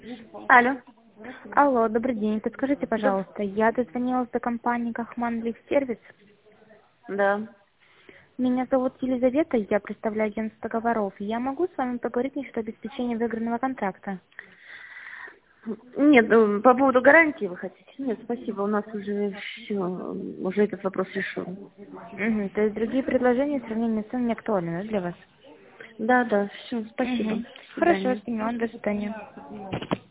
Алло. Алло, добрый день. Подскажите, пожалуйста, я дозвонилась до компании Кахман Сервис. Да. Меня зовут Елизавета, я представляю агентство договоров. Я могу с вами поговорить насчет обеспечения выигранного контракта? Нет, по поводу гарантии вы хотите? Нет, спасибо, у нас уже все, уже этот вопрос решен. Угу, то есть другие предложения в сравнении с цен не актуальны, да, для вас? Да, да, все, спасибо. Угу. До Хорошо, свидания. поняла, до свидания.